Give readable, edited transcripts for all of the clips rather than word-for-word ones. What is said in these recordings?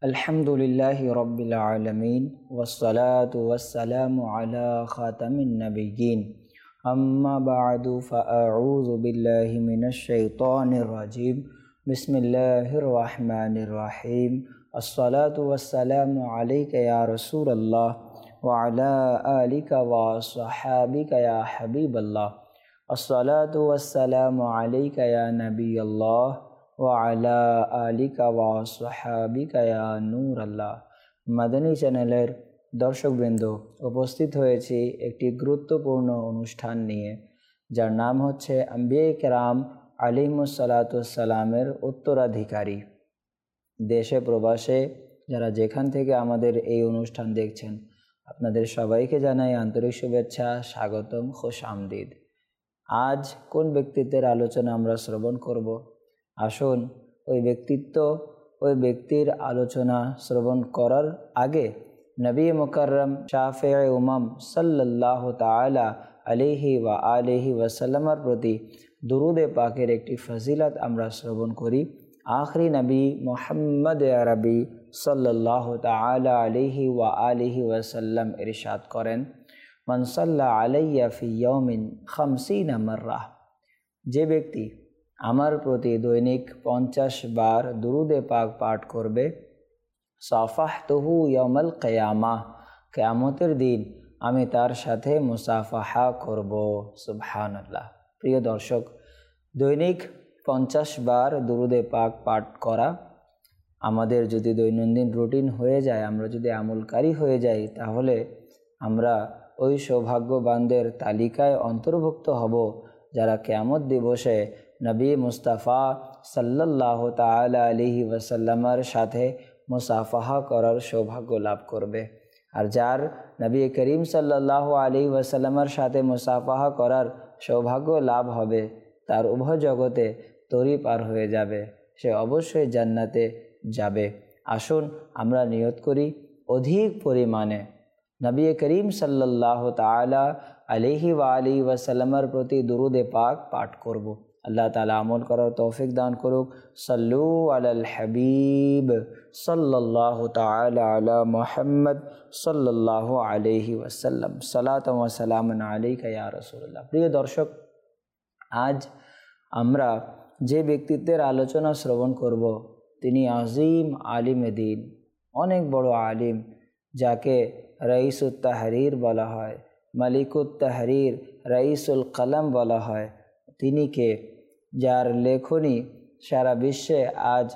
আলহামদুলিল্লাহি রাব্বিল আলামিন ওয়াসসালাতু ওয়াসসালামু আলা খাতামিন নাবিয়্যিন আম্মা বা'দু ফাআউযু বিল্লাহি মিনাশ শাইতানির রাজীম বিসমিল্লাহির রাহমানির রহিম আসসালাতু ওয়াসসালামু আলাইকা ইয়া রাসূলুল্লাহ ওয়া আলা আলিকা ওয়া আসহাবিকা ইয়া হাবিবাল্লাহ আসসালাতু ওয়াসসালামু আলাইকা ইয়া নাবিয়াল্লাহ ওয়া আলা আলিকা ওয়া আসহাবিকা ইয়া নূরাল্লাহ। মাদানী চ্যানেলের দর্শকবৃন্দ, উপস্থিত হয়েছি একটি গুরুত্বপূর্ণ অনুষ্ঠান নিয়ে, যার নাম হচ্ছে আম্বিয়া কেরাম আলাইহিমুসসালামের উত্তরাধিকারী। দেশে প্রবাসে যারা যেখান থেকে আমাদের এই অনুষ্ঠান দেখছেন, আপনাদের সবাইকে জানাই আন্তরিক শুভেচ্ছা, স্বাগতম, খুশ আমদিদ। আজ কোন ব্যক্তিত্বের আলোচনা আমরা শ্রবণ করব? আসুন ওই ব্যক্তির আলোচনা শ্রবণ করার আগে নবী মুকাররম শাফিঈ উম্মাম সাল্লাল্লাহু তাআলা আলাইহি ওয়া আলিহি ওয়াসাল্লামের প্রতি দুরুদে পাকের একটি ফজিলত আমরা শ্রবণ করি। আখরি নবী মুহাম্মদ আরবি সাল্লাল্লাহু তাআলা আলাইহি ওয়া আলিহি ওয়াসাল্লাম ইরশাদ করেন, মান সাল্লা আলাইয়া ফি ইয়াউমিন 50 মাররা, যে ব্যক্তি আমার প্রতি দৈনিক 50 বার দুরুদে পাক পাঠ করবে, সাফাহতুহু ইয়াউমাল কিয়ামাহ, কিয়ামতের দিন আমি তার সাথে মুসাফাহা করব। সুবহানাল্লাহ। প্রিয় দর্শক, দৈনিক 50 বার দুরুদে পাক পাঠ করা আমাদের যদি দৈনন্দিন রুটিন হয়ে যায়, আমরা যদি আমলকারী হয়ে যাই, তাহলে আমরা ওই সৌভাগ্যবানদের তালিকায় অন্তর্ভুক্ত হব যারা কিয়ামত দিবসে নবী মুস্তাফা সাল্লাল্লাহু তাআলা আলাইহি ওয়াসাল্লামের সাথে মুসাফাহা করার সৌভাগ্য লাভ করবে। আর যার নবী করিম সাল্লাল্লাহু আলাইহি ওয়াসাল্লামের সাথে মুসাফাহা করার সৌভাগ্য লাভ হবে, তার উভয় জগতে তরি পার হয়ে যাবে, সে অবশ্যই জান্নাতে যাবে। আসুন আমরা নিয়ত করি অধিক পরিমাণে নবী করিম সাল্লাল্লাহু তাআলা আলাইহি ওয়া আলিহি ওয়াসাল্লামের প্রতি দুরুদে পাক পাঠ করব। আল্লাহ তাআলা আমল করার তৌফিক দান করুক। সাল্লু আলাল হাবিব সাল্লাল্লাহু তাআলা আলা মুহাম্মদ সাল্লাল্লাহু আলাইহি ওয়াসাল্লাম, সালাতাম ওয়া সালামান আলাইকা ইয়া রাসূলুল্লাহ। প্রিয় দর্শক, আজ আমরা যে ব্যক্তিত্বের আলোচনা শ্রবণ করব, তিনি আজিম আলিমে দ্বীন, অনেক বড় আলিম, যাকে রাইসুত তাহরির বলা হয়, মালিকুত তাহরির, রাইসুল কলম বলা হয়। তিনি কে? যার লেখনী সারা বিশ্বে আজ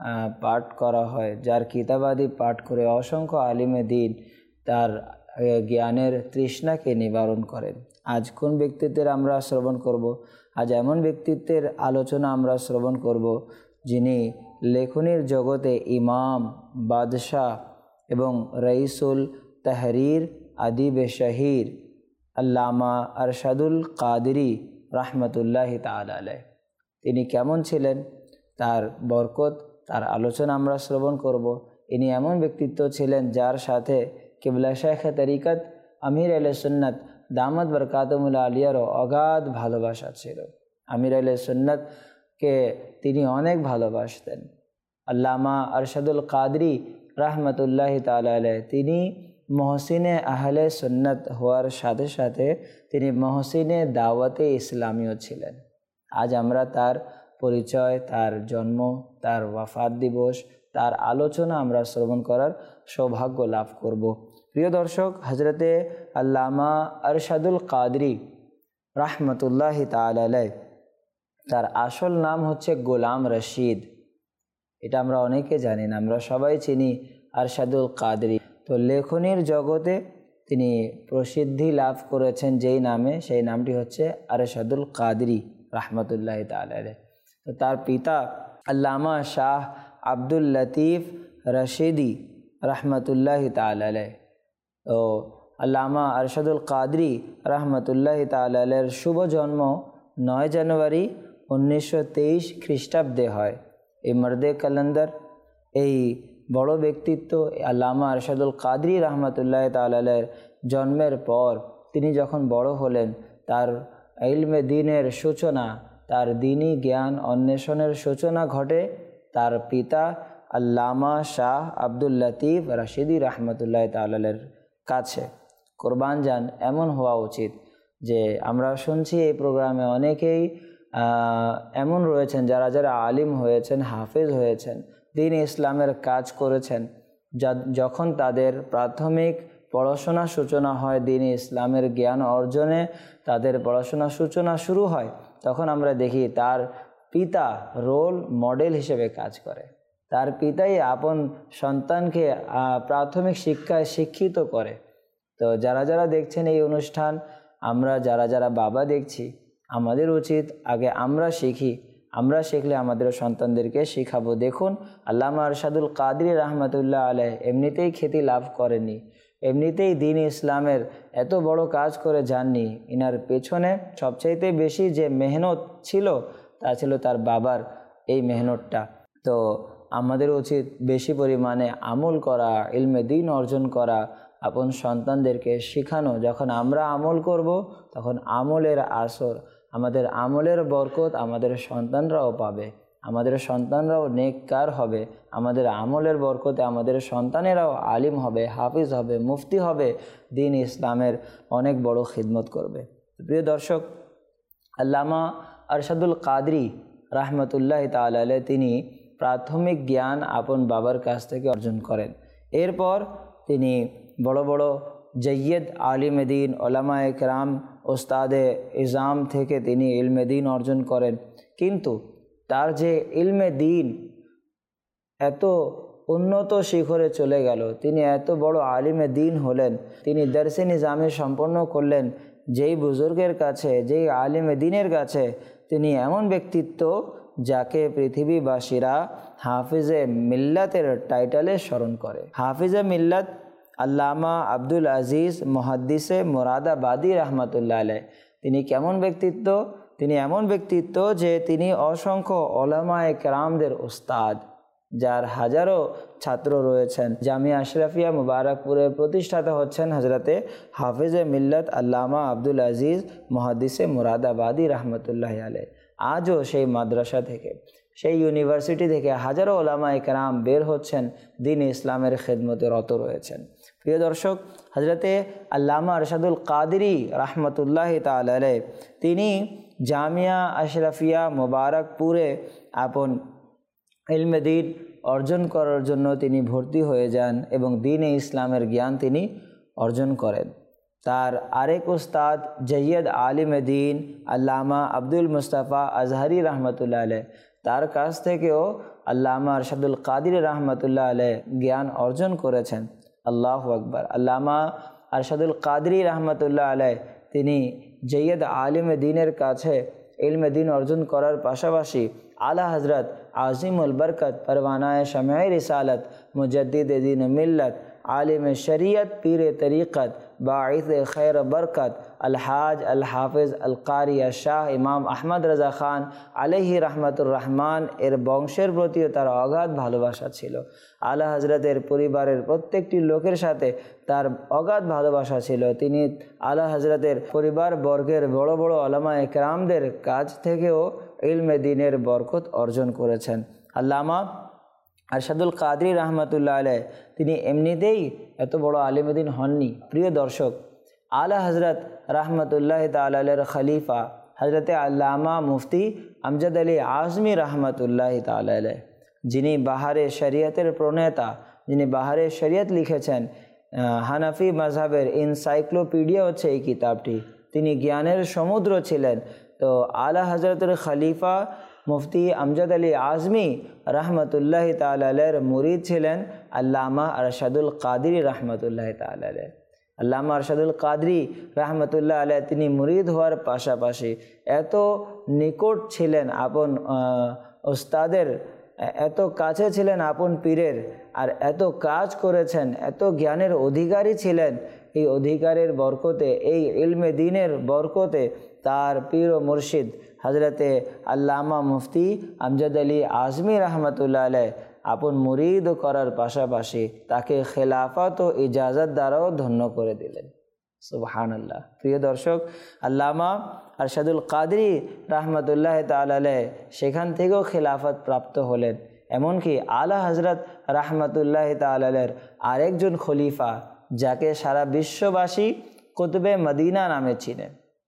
পাঠ করা হয়, যার কিতাবাদি পাঠ করে অসংখ্য আলিমে দ্বীন তার জ্ঞানের তৃষ্ণাকে নিবারণ করেন। আজ কোন ব্যক্তিত্বের আমরা শ্রবণ করব? আজ এমন ব্যক্তিত্বের আলোচনা আমরা শ্রবণ করব যিনি লেখনীর জগতে ইমাম, বাদশাহ এবং রাইসুল তাহরির, আদিবে শাহির আল্লামা আরশাদুল কাদেরী রাহমাতুল্লাহি তাআলা আলাইহ। তিনি কেমন ছিলেন, তার বরকত, তার আলোচনা আমরা শ্রবণ করব। ইনি এমন ব্যক্তিত্ব ছিলেন যার সাথে কিবলা শাইখে তরিকত আমির আহলে সুন্নাত দামাত বরকাতুহুল আলিয়ারও অগাধ ভালোবাসা ছিল। আমির আহলে সুন্নাতকে তিনি অনেক ভালোবাসতেন। আল্লামা আরশাদুল কাদেরী রাহমাতুল্লাহি তাআলা আলাইহ, তিনি মহসিনে আহলে সুন্নাত হওয়ার সাথে সাথে তিনি মহসিনে দাওয়াতে ইসলামীও ছিলেন। আজ আমরা তার পরিচয়, তার জন্ম, তার ওয়াফাত দিবস, তার আলোচনা আমরা শ্রবণ করার সৌভাগ্য লাভ করব। প্রিয় দর্শক, হজরতে আল্লামা আরশাদুল কাদেরী রাহমাতুল্লাহি তাআলা আলাইহ, তার আসল নাম হচ্ছে গোলাম রশিদ। এটা আমরা অনেকে জানি না, আমরা সবাই চিনি আরশাদুল কাদেরী। তো লেখনীর জগতে তিনি প্রসিদ্ধি লাভ করেছেন যেই নামে, সেই নামটি হচ্ছে আরশাদুল কাদেরী রাহমাতুল্লাহি তাআলা আলাইহ। তো তার পিতা আল্লামা শাহ আব্দুল লতিফ রশিদি রাহমাতুল্লাহি তাআলা আলাইহ। তো আল্লামা আরশাদুল কাদেরী রাহমাতুল্লাহি তাআলা আলাইহের শুভ জন্ম 9 জানুয়ারি 1923 খ্রিস্টাব্দে হয়। এই মর্দে কালান্দার, এই বড় ব্যক্তিত্ব আল্লামা আরশাদুল কাদেরী রাহমাতুল্লাহি তাআলা আলাইহের জন্মের পর তিনি যখন বড় হলেন, তার ইলমে দ্বীনের সূচনা, তার দ্বীনি জ্ঞান অন্বেষণের সূচনা ঘটে তার পিতা আল্লামা শাহ আব্দুল লতিফ রাশিদি রহমতুল্লাহ তাআলার কাছে। কোরবান যান এমন হওয়া উচিত যে আমরা শুনছি এই প্রোগ্রামে অনেকেই এমন রয়েছেন যারা যারা আলিম হয়েছেন, হাফেজ হয়েছেন, দ্বীন ইসলামের কাজ করেছেন। যখন তাদের প্রাথমিক পড়াশোনা সূচনা হয়, দ্বীন ইসলামের জ্ঞান অর্জনে তাদের পড়াশোনা সূচনা শুরু হয়, তখন আমরা দেখি তার পিতা রোল মডেল হিসেবে কাজ করে। তার পিতাই আপন সন্তানকে প্রাথমিক শিক্ষায় শিক্ষিত করে। তো যারা যারা দেখছেন এই অনুষ্ঠান, আমরা যারা যারা বাবা দেখছি, আমাদের উচিত আগে আমরা শিখি, আমরা শিখলে আমাদের সন্তানদেরকে শিখাবো। দেখুন আল্লামা আরশাদুল কাদরি রহমতুল্লাহ আলাইহ এমনিতেই খ্যাতি লাভ করেননি, এমনিতেই দ্বীন ইসলামের এত বড় কাজ করে যাননি। ইনার পেছনে সবচাইতে বেশি যে মেহনত ছিল তা ছিল তার বাবার এই মেহনতটা। তো আমাদের উচিত বেশি পরিমাণে আমল করা, ইলমে দ্বীন অর্জন করা, আপন সন্তানদেরকে শেখানো। যখন আমরা আমল করব তখন আমলের আসর, আমাদের আমলের বরকত আমাদের সন্তানরাও পাবে, আমাদের সন্তানরাও নেককার হবে, আমাদের আমলের বরকতে আমাদের সন্তানেরাও আলিম হবে, হাফিজ হবে, মুফতি হবে, দ্বীন ইসলামের অনেক বড় খিদমত করবে। প্রিয় দর্শক, আল্লামা আরশাদুল কাদরি রহমতুল্লাহ তাআলা আলাইহ তিনি প্রাথমিক জ্ঞান আপন বাবার কাছ থেকে অর্জন করেন। এরপর তিনি বড় বড় জয়্যদ আলিম দ্বীন, ওলামায়ে কেরাম, ওস্তাদে ইজাম থেকে তিনি ইলমে দ্বীন অর্জন করেন। কিন্তু তার যে ইলমে দ্বীন এত উন্নত শিখরে চলে গেল, তিনি এত বড় আলিমে দ্বীন হলেন, তিনি দরসে নিজামে সম্পন্ন করলেন যেই বুজুর্গের কাছে, যেই আলিমে দ্বীনের কাছে, তিনি এমন ব্যক্তিত্ব যাকে পৃথিবীবাসীরা হাফিজে মিল্লাতের টাইটেলে স্মরণ করে। হাফিজে মিল্লাত আল্লামা আব্দুল আজিজ মুহাদ্দিসে মুরাদাবাদী রহমতুল্লাহ আলাইহ। তিনি কেমন ব্যক্তিত্ব? তিনি এমন ব্যক্তিত্ব যে তিনি অসংখ্য ওলামায়ে কেরামদের উস্তাদ, যার হাজারো ছাত্র রয়েছেন। জামিয়া আশরাফিয়া মুবারকপুরের প্রতিষ্ঠাতা হচ্ছেন হজরতে হাফিজে মিল্লাত আল্লামা আব্দুল আজিজ মুহাদ্দিসে মুরাদাবাদী রহমতুল্লাহ আলাইহ। আজও সেই মাদ্রাসা থেকে, সেই ইউনিভার্সিটি থেকে হাজারো ওলামায়ে কেরাম বের হচ্ছেন, দ্বীন ইসলামের খেদমতে রত রয়েছেন। প্রিয় দর্শক, হজরতে আল্লামা আরশাদুল কাদরি রহমতুল্লাহ তাআলা আলাইহ তিনি জামিয়া আশরাফিয়া মুবারকপুরে আপন ইলমে দ্বীন অর্জন করার জন্য তিনি ভর্তি হয়ে যান এবং দ্বীনে ইসলামের জ্ঞান তিনি অর্জন করেন। তার আরেক উস্তাদ জয়্যদ আলিমে দ্বীন আল্লামা আব্দুল মুস্তাফা আজহারি রহমতুল্লাহ আলাইহ, তার কাছ থেকেও আল্লামা আরশাদুল কাদরি রহমতুল্লাহ আলাইহ জ্ঞান অর্জন করেছেন। আল্লাহু আকবার। আল্লামা আরশাদুল কাদরি রহমতুল্লাহ আলাইহ তিনি জয়্যদ আলিমে দ্বীনের কাছে ইলমে দ্বীন অর্জন করার পাশাপাশি আলা হজরত আজিমুল বরকত পরওয়ানায়ে শামে রিসালত মুজদ্দিদ দ্বীন মিল্লত आलिम शरीयत पीर तरीक़त बाइस खैर बरकत अलहाज अलहाफिज अलकारी शाह इमाम अहमद रज़ा खान आलैहि रहमतुर रहमान एर बंशेर प्रतिও তার অগাধ ভালোবাসা ছিল। আলা হযরতের পরিবারের প্রত্যেকটি লোকের সাথে তার অগাধ ভালোবাসা ছিল। তিনি আলা হযরতের পরিবার বর্গের বড় বড় উলামায়ে কেরামদের কাছ থেকেও ইলমে দ্বীনের বরকত অর্জন করেছেন। আল্লামা আরশাদুল কাদরি রহমতুল্লাহ আলাইহ তিনি এমনিতেই এত বড় আলিম দ্বীন হননি। প্রিয় দর্শক, আলা হজরত রহমতুল্লাহ তাআলা আলাইহির খলিফা হজরতে আল্লামা মুফতি আমজাদ আলী আজমি রহমতুল্লাহ তাআলা আলাইহ, যিনি বাহারে শরিয়তের প্রণেতা, যিনি বাহারে শরিয়ত লিখেছেন, হানাফি মাযহাবের এনসাইক্লোপিডিয়া হচ্ছে এই কিতাবটি। তিনি জ্ঞানের সমুদ্র ছিলেন। তো আলা হজরতের খলিফা মুফতি আমজাদ আলী আজমি রহমতুল্লাহ তাআলা আলাইহির মুরিদ ছিলেন আল্লামা আরশাদুল কাদরি রহমতুল্লাহ তাআলা আলাইহ। আল্লামা আরশাদুল কাদরি রহমতুল্লাহ আলাইহ তিনি মুরিদ হওয়ার পাশাপাশি এত নিকট ছিলেন আপন ওস্তাদের, এত কাছে ছিলেন আপন পীরের, আর এত কাজ করেছেন, এত জ্ঞানের অধিকারী ছিলেন। এই অধিকারের বরকতে, এই ইলমে দ্বীনের বরকতে তার পীর ও মুর্শিদ হজরতে আল্লামা মুফতি আমজাদ আলী আজমি রহমতুল্লাহ আলাইহ আপন মুরিদ করার পাশাপাশি তাকে খেলাফত ও ইজাজত দ্বারাও ধন্য করে দিলেন। সুবহানাল্লাহ। প্রিয় দর্শক, আল্লামা আরশাদুল কাদরি রহমতুল্লাহ তাআলা আলাইহ সেখান থেকেও খেলাফত প্রাপ্ত হলেন। এমনকি আলা হজরত রাহমাতুল্লাহ তাআলার আরেকজন খলিফা, যাকে সারা বিশ্ববাসী কুতুবে মদিনা নামে চিনে,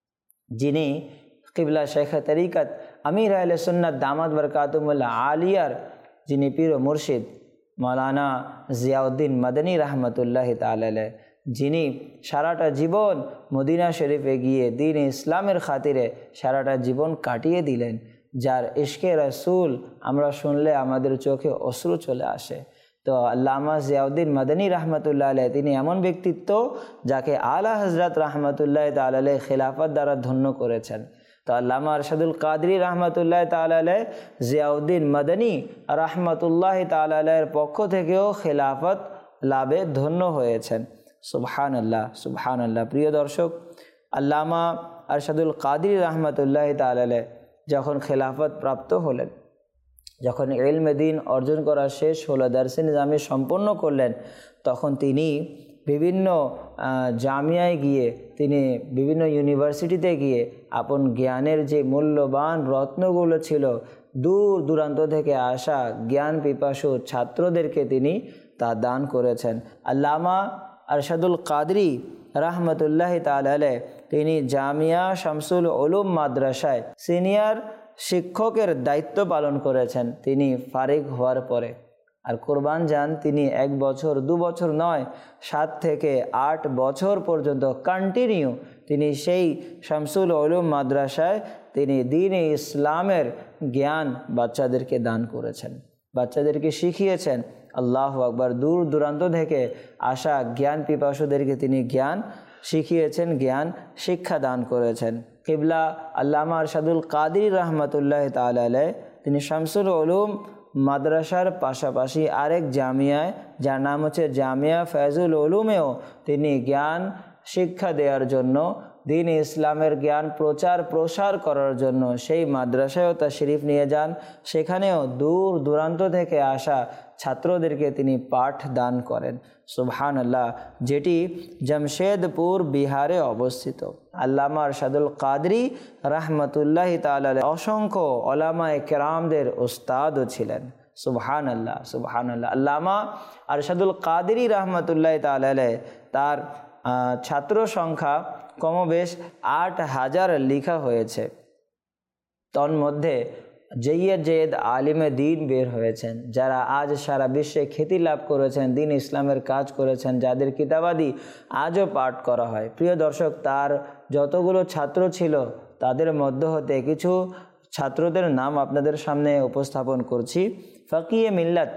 যিনি কিবলা শেখ তরিকত আমির আহলে সুন্নাত দামাত বরকাতুহুল্লাহ আলিয়ার যিনি পীর ও মুর্শিদ মৌলানা জিয়াউদ্দিন মদনী রহমতুল্লাহ তাআলা, যিনি সারাটা জীবন মদিনা শরীফে গিয়ে দ্বীন ইসলামের খাতিরে সারাটা জীবন কাটিয়ে দিলেন, যার ইশকে রাসূল আমরা শুনলে আমাদের চোখে অশ্রু চলে আসে। তো আল্লামা জিয়াউদ্দিন মদনী রহমতুল্লাহ আলাইহি তিনি এমন ব্যক্তিত্ব যাকে আলা হজরত রহমতুল্লাহ তাআলা আলাইহি খিলাফত দ্বারা ধন্য করেছেন। তো আল্লামা আরশাদুল কাদরি রহমতুল্লাহ তাআলা আলাইহি জিয়াউদ্দিন মদনী রহমতুল্লাহ তাআলা আলাইহির পক্ষ থেকেও খিলাফত লাভে ধন্য হয়েছেন। সুবহানাল্লাহ, সুবহানাল্লাহ। প্রিয় দর্শক, আল্লামা আরশাদুল কাদরি রহমতুল্লাহ তাআলা আলাইহি যখন খিলাফত প্রাপ্ত হলেন, যখন ইলমে দ্বীন অর্জন করা শেষ হলো, দারসে নিজামী সম্পন্ন করলেন, তখন তিনি বিভিন্ন জামিয়ায় গিয়ে, তিনি বিভিন্ন ইউনিভার্সিটিতে গিয়ে আপন জ্ঞানের যে মূল্যবান রত্নগুলো ছিল, দূর দূরান্ত থেকে আসা জ্ঞান পিপাসু ছাত্রদেরকে তিনি তা দান করেছেন। আল্লামা আরশাদুল কাদরি রহমতুল্লাহ তাআলা আলাইহি তিনি জামিয়া শামসুল উলুম মাদ্রাসায় সিনিয়র শিক্ষকের দায়িত্ব পালন করেছেন তিনি ফারিগ হওয়ার পরে। আর কোরবান যান, তিনি 1 বছর 2 বছর নয়, 7 থেকে 8 বছর পর্যন্ত কন্টিনিউ তিনি সেই শামসুল উলুম মাদ্রাসায় তিনি দ্বীন-ই ইসলামের জ্ঞান বাচ্চাদেরকে দান করেছেন, বাচ্চাদেরকে শিখিয়েছেন। আল্লাহু আকবার। দূর দূরান্ত থেকে আসা জ্ঞান পিপাসুদেরকে তিনি জ্ঞান শিখিয়েছেন, জ্ঞান শিক্ষা দান করেছেন। কিবলা আল্লামা আরশাদুল কাদরি রহমতুল্লাহ তাআলা আলাইহি তিনি শামসুল উলুম মাদ্রাসার পাশাপাশি আরেক জামিয়ায়, যার নাম হচ্ছে জামিয়া ফয়জুল উলুমেও তিনি জ্ঞান শিক্ষা দেওয়ার জন্য, দ্বীন ইসলামের জ্ঞান প্রচার প্রসার করার জন্য সেই মাদ্রাসায়ও তাশরীফ নিয়ে যান। সেখানেও দূর দূরান্ত থেকে আসা ছাত্রদেরকে তিনি পাঠ দান করেন। সুবহানাল্লাহ। যেটি জামশেদপুর বিহারে অবস্থিত। আল্লামা আরশাদুল কাদরি রহমতুল্লাহ তাআলা আলাইহি অসংখ্য ওলামায়ে কেরামদের উস্তাদও ছিলেন। সুবহানাল্লাহ, সুবহানাল্লাহ। আল্লামা আরশাদুল কাদরি রহমতুল্লাহ তাআলা আলাইহি তার ছাত্র সংখ্যা কমবেশ 8000 লেখা হয়েছে। তন্মধ্যে জেদ আলিমে দ্বীন বের হয়েছেন, যারা আজ সারা বিশ্বে খ্যাতি লাভ করেছেন, দ্বীন ইসলামের কাজ করেছেন, যাদের কিতাবাদি আজও পাঠ করা হয়। প্রিয় দর্শক, তার যতগুলো ছাত্র ছিল তাদের মধ্য হতে কিছু ছাত্রদের নাম আপনাদের সামনে উপস্থাপন করছি। ফকিয়ে মিল্লাত,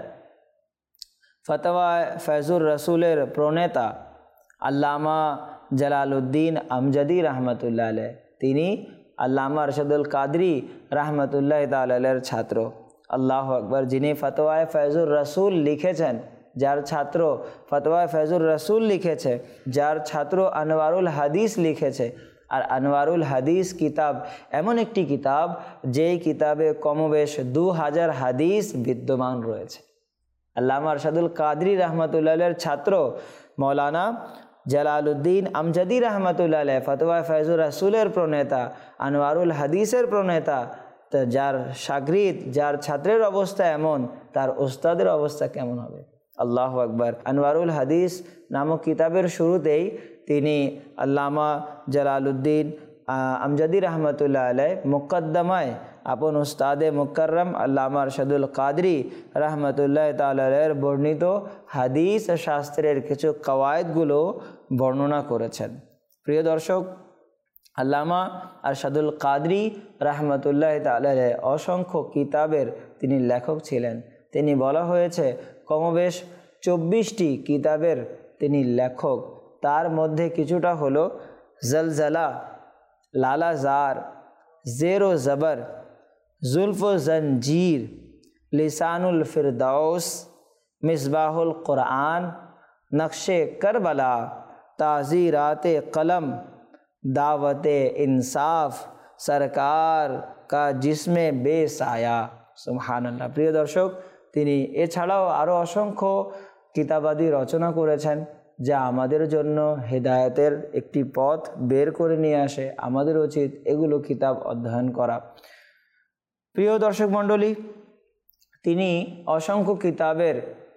ফতোয়া ফয়জুর রসুলের প্রণেতা আল্লামা জালালউদ্দিন আমজাদি রহমতুল্লাহ আলাইহি তিনি আল্লামা আরশাদুল কাদরি রহমতুল্লাহ তাআলা আলাইহির ছাত্র। আল্লাহু আকবার। যিনি ফতোয়ায়ে ফয়জুর রসুল লিখেছেন, যার ছাত্র ফতোয়ায়ে ফয়জুর রসুল লিখেছে, যার ছাত্র আনওয়ারুল হাদিস লিখেছে। আর আনওয়ারুল হাদিস কিতাব এমন একটি কিতাব যেই কিতাবে কমবেশ 2000 হাদিস বিদ্যমান রয়েছে। আল্লামা আরশাদুল কাদরি রহমতুল্লাহ আলাইহির ছাত্র মৌলানা জালালউদ্দিন আমজাদি রহমতুল্লাহ আলাইহি ফতোয়া ফয়জুর রাসূলের প্রণেতা, আনওয়ারুল হাদিসের প্রণেতা, যার শাগরিদ, যার ছাত্রের অবস্থা এমন, তার ওস্তাদের অবস্থা কেমন হবে? আল্লাহু আকবার। আনওয়ারুল হাদিস নামক কিতাবের শুরুতেই তিনি আল্লামা জালালউদ্দিন আমজাদি রহমতুল্লাহ আলাইহি মুকদ্দমায় আপন উস্তাদে মুকাররম আল্লামা আরশাদুল কাদরি রহমতুল্লাহ তাআলা আলাইহির বর্ণিত হাদিস শাস্ত্রের কিছু কওয়ায়েদগুলো বর্ণনা করেছেন। প্রিয় দর্শক, আল্লামা আরশাদুল কাদরি রহমতুল্লাহ তাআলা আলাইহি অসংখ্য কিতাবের তিনি লেখক ছিলেন। তিনি বলা হয়েছে কমবেশ 24টি কিতাবের তিনি লেখক। তার মধ্যে কিছুটা হলো জলজলা, লালাজার, জেরো জবর, जुल्फ़ जंजीर, लिसानुल फिरदौस, मिसबाहुल कुरान, नक्शे करबला, ताज़ीरात कलम, दावत इंसाफ, सरकार का जिस्मे बेसाया। सुबहानाल्लाह। प्रिय दर्शक, তিনি এছাড়াও আরও অসংখ্য কিতাবাদি রচনা করেছেন, যা আমাদের জন্য হেদায়েতের একটি পথ বের করে নিয়ে আসে। আমাদের উচিত এগুলো কিতাব অধ্যয়ন করা। প্রিয় দর্শক মণ্ডলী, তিনি অসংখ্য কিতাবের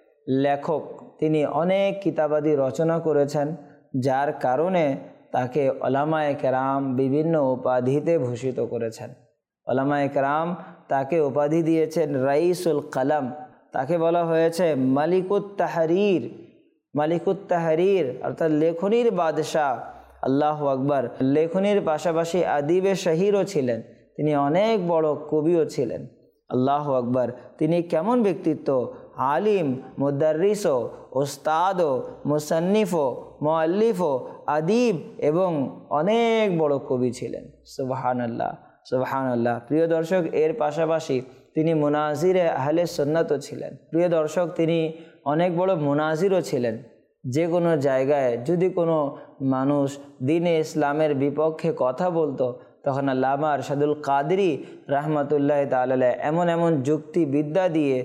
লেখক, তিনি অনেক কিতাবাদি রচনা করেছেন, যার কারণে তাকে ওলামায়ে কেরাম বিভিন্ন উপাধিতে ভূষিত করেছেন। ওলামায়ে কেরাম তাকে উপাধি দিয়েছেন রাইসুল কলম, তাকে বলা হয়েছে মালিকুত তাহরির, মালিকুত তাহরির অর্থাৎ লেখনির বাদশাহ। আল্লাহু আকবার। লেখনির পাশাপাশি আদিবে শাহিরও ছিলেন, তিনি অনেক বড় কবিও ছিলেন। আল্লাহু আকবার। তিনি কেমন ব্যক্তিত্ব! আলিম, মুদাররিসও, ওস্তাদও, মুসান্নিফও, মুআল্লিফও, আদিব এবং অনেক বড় কবি ছিলেন। সুবহানাল্লাহ, সুবহানাল্লাহ। প্রিয় দর্শক, এর পাশাপাশি তিনি মুনাজিরে আহলে সুন্নাতও ছিলেন। প্রিয় দর্শক, তিনি অনেক বড় মুনাজিরও ছিলেন। যে কোনো জায়গায় যদি কোনো মানুষ দ্বীনে ইসলামের বিপক্ষে কথা বলতো, তখন আল্লামা আরশাদুল কাদরি রাহমাতুল্লাহ তাআলা এমন এমন যুক্তিবিদ্যা দিয়ে,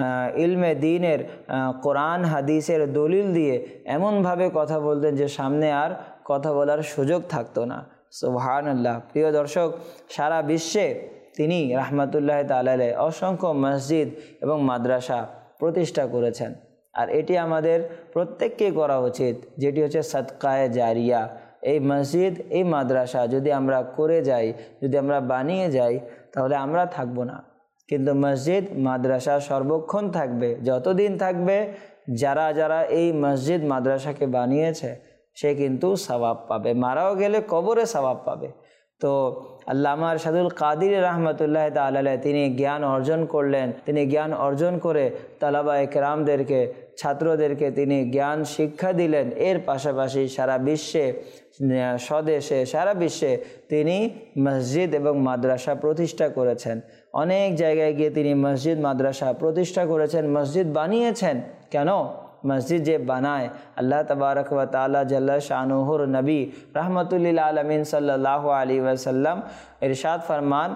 ইলমে দ্বীনের কোরআন হাদিসের দলিল দিয়ে এমনভাবে কথা বলতেন যে সামনে আর কথা বলার সুযোগ থাকতো না। সুবহানাল্লাহ। প্রিয় দর্শক, সারা বিশ্বে তিনি রাহমাতুল্লাহ তাআলা অসংখ্য মসজিদ এবং মাদ্রাসা প্রতিষ্ঠা করেছেন। আর এটি আমাদের প্রত্যেককে করা উচিত, যেটি হচ্ছে সাদকায়ে জারিয়া। এই মসজিদ, এই মাদ্রাসা যদি আমরা করে যাই, যদি আমরা বানিয়ে যাই, তাহলে আমরা থাকবো না, কিন্তু মসজিদ মাদ্রাসা সর্বক্ষণ থাকবে। যতদিন থাকবে, যারা যারা এই মসজিদ মাদ্রাসাকে বানিয়েছে সে কিন্তু সওয়াব পাবে, মারাও গেলে কবরে সওয়াব পাবে। তো আল্লামা আরশাদুল কাদরি রাহমাতুল্লাহ তাআলা তিনি জ্ঞান অর্জন করলেন। তিনি জ্ঞান অর্জন করে তালাবায়ে কেরামদেরকে, ছাত্রদেরকে তিনি জ্ঞান শিক্ষা দিলেন। এর পাশাপাশি সারা বিশ্বে, স্বদেশে, সারা বিশ্বে তিনি মসজিদ এবং মাদ্রাসা প্রতিষ্ঠা করেছেন। অনেক জায়গায় গিয়ে তিনি মসজিদ মাদ্রাসা প্রতিষ্ঠা করেছেন, মসজিদ বানিয়েছেন। কেন? মসজিদ যে বানায়, আল্লাহ তাবারক ওয়া তাআলা জাল্লা শানুহুর নবী রাহমাতুল্লিল আলামিন সাল্লাল্লাহু আলাইহি ওয়াসাল্লাম ইরশাদ ফরমান,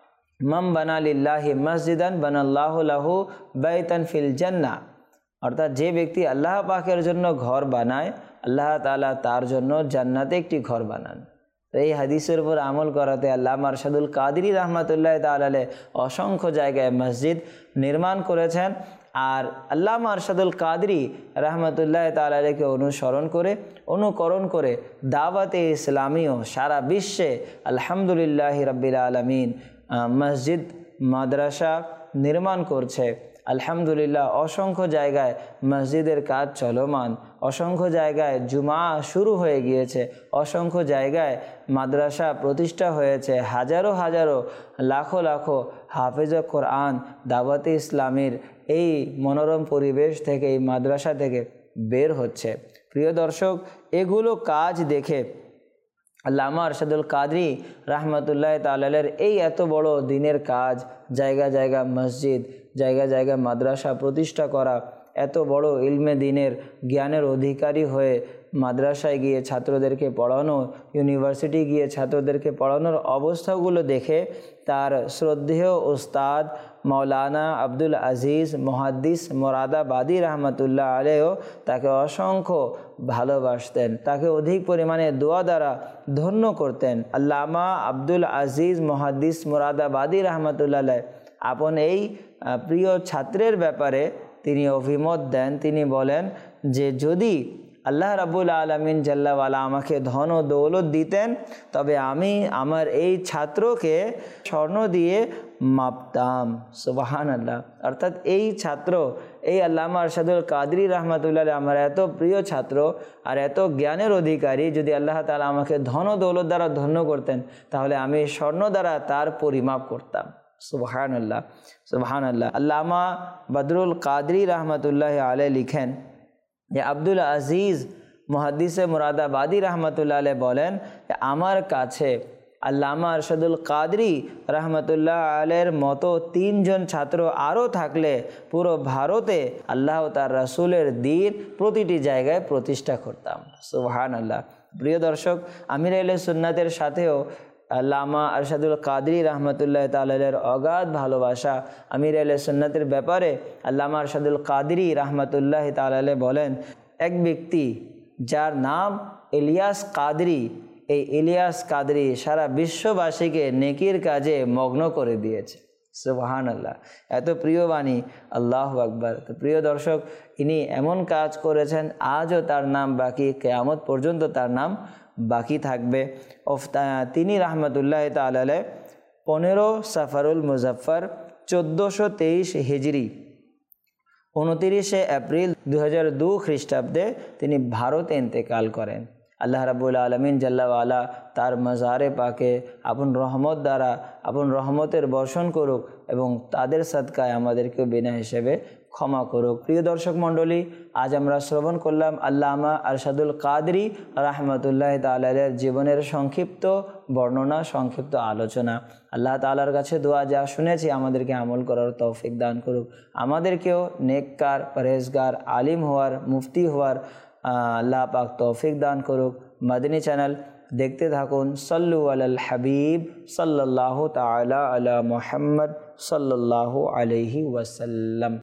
মান বানা লিল্লাহি মসজিদান বানাল্লাহু লাহু বাইতান ফিল জান্নাহ। অর্থাৎ যে ব্যক্তি আল্লাহ পাকের জন্য ঘর বানায়, আল্লাহ তাআলা তার জন্য জান্নাতে একটি ঘর বানান। এই হাদিসের উপর আমল করাতে আল্লামা আরশাদুল কাদরি রাহমাতুল্লাহ তাআলা অসংখ্য জায়গায় মসজিদ নির্মাণ করেছেন। আর আল্লামা আরশাদুল কাদরি রাহমাতুল্লাহ তাআলাকে অনুকরণ করে দাওয়াতে ইসলামীও সারা বিশ্বে আলহামদুলিল্লাহি রাব্বিল আলামিন মসজিদ মাদ্রাসা নির্মাণ করছে। আলহামদুলিল্লাহ, অসংখ্য জায়গায় মসজিদের কাজ চলমান, অসংখ্য জায়গায় জুমা শুরু হয়ে গিয়েছে, অসংখ্য জায়গায় মাদ্রাসা প্রতিষ্ঠা হয়েছে। হাজারো হাজারো, লাখো লাখো হাফেজ কোরআন দাওয়াতে ইসলামীর এই মনোরম পরিবেশ থেকে, এই মাদ্রাসা থেকে বের হচ্ছে। প্রিয় দর্শক, এগুলো কাজ দেখে আল্লামা আরশাদুল কাদরি রাহমাতুল্লাহ তাআলার এই এত বড় দিনের কাজ, জায়গা জায়গা মসজিদ, জায়গা জায়গা মাদ্রাসা প্রতিষ্ঠা করা, এত বড় ইলমে দ্বীনের জ্ঞানের অধিকারী হয়ে মাদ্রাসায় গিয়ে ছাত্রদেরকে পড়ানো, ইউনিভার্সিটি গিয়ে ছাত্রদেরকে পড়ানোর অবস্থাগুলো দেখে তার শ্রদ্ধেয় উস্তাদ মাওলানা আব্দুল আজিজ মুহাদ্দিস মোরাদাবাদী রাহমাতুল্লাহ আলাইহি তাকে অসংখ্য ভালোবাসতেন, তাকে অধিক পরিমাণে দোয়া দ্বারা ধন্য করতেন। আল্লামা আব্দুল আজিজ মুহাদ্দিস মোরাদাবাদী রাহমাতুল্লাহ আলাইহি আপন এই প্রিয় ছাত্রের ব্যাপারে তিনি অভিমত দেন। তিনি বলেন যে যদি আল্লাহ রাব্বুল আলামিন জাল্লা ওয়ালা আমাকে ধন ও দৌলত দিতেন, তবে আমি আমার এই ছাত্রকে স্বর্ণ দিয়ে মাপতাম। সুবহানাল্লাহ। অর্থাৎ এই ছাত্র, এই আল্লামা আরশাদুল কাদরি রাহমাতুল্লাহ আমার এত প্রিয় ছাত্র আর এত জ্ঞানের অধিকারী, যদি আল্লাহ তাআলা আমাকে ধন ও দৌলত দ্বারা ধন্য করতেন, তাহলে আমি স্বর্ণ দ্বারা তার পরিমাপ করতাম। সুবহানাল্লাহ, সুবহানাল্লাহ। আল্লামা বদরুল কাদরি রাহমাতুল্লাহ আলাইহি লিখেন যে আব্দুল আজিজ মুহাদ্দিসে মুরাদাবাদী রাহমাতুল্লাহ আলাইহি বলেন যে আমার কাছে আল্লামা আরশাদুল কাদরি রাহমাতুল্লাহ আলাইহির মতো 3 জন ছাত্র আরও থাকলে পুরো ভারতে আল্লাহ তার রাসূলের দ্বীন প্রতিটি জায়গায় প্রতিষ্ঠা করতাম। সুবহানাল্লাহ। প্রিয় দর্শক, আমির আহলে সুন্নাতের সাথেও আল্লামা আরশাদুল কাদরি রাহমাতুল্লাহ তাআলার অগাধ ভালোবাসা। আমির আহলে সুন্নাতের ব্যাপারে আল্লামা আরশাদুল কাদরি রাহমাতুল্লাহ তাআলা বলেন, এক ব্যক্তি যার নাম ইলিয়াস কাদরি, এই ইলিয়াস কাদরি সারা বিশ্ববাসীকে নেকির কাজে মগ্ন করে দিয়েছে। সুবহানাল্লাহ, এত প্রিয় বাণী, আল্লাহু আকবার। তো প্রিয় দর্শক, ইনি এমন কাজ করেছেন, আজও তার নাম বাকি, কিয়ামত পর্যন্ত তার নাম বাকি থাকবে। তিনি রহমতুল্লাহ তাআলা আলাইহি 15 সাফারুল মুজাফফর 1423 হিজরি 29 এপ্রিল 2002 খ্রিস্টাব্দে তিনি ভারতে ইন্তেকাল করেন। আল্লাহ রাব্বুল আলামিন জাল্লা ওয়ালা তার মাজারে পাকে আপন রহমত দ্বারা আপন রহমতের বর্ষণ করুক এবং তাদের সাদকায় আমাদেরকে বিনা হিসেবে ক্ষমা করুক। প্রিয় দর্শক মণ্ডলী, আজ আমরা শ্রবণ করলাম আল্লামা আরশাদুল কাদরি রাহমাতুল্লাহ তাআলা আলাইহির জীবনের সংক্ষিপ্ত বর্ণনা, সংক্ষিপ্ত আলোচনা। আল্লাহ তাআলার কাছে দোয়া, যা শুনেছি আমাদেরকে আমল করার তৌফিক দান করুক, আমাদেরকেও নেককার, পরহেজগার, আলিম হওয়ার, মুফতি হওয়ার আল্লাহ পাক তৌফিক দান করুক। মাদানী চ্যানেল দেখতে থাকুন। সাল্লু আলাল হাবিব সাল্লাল্লাহু তাআলা আলা মুহাম্মদ সাল্লাল্লাহু আলাইহি ওয়াসাল্লাম।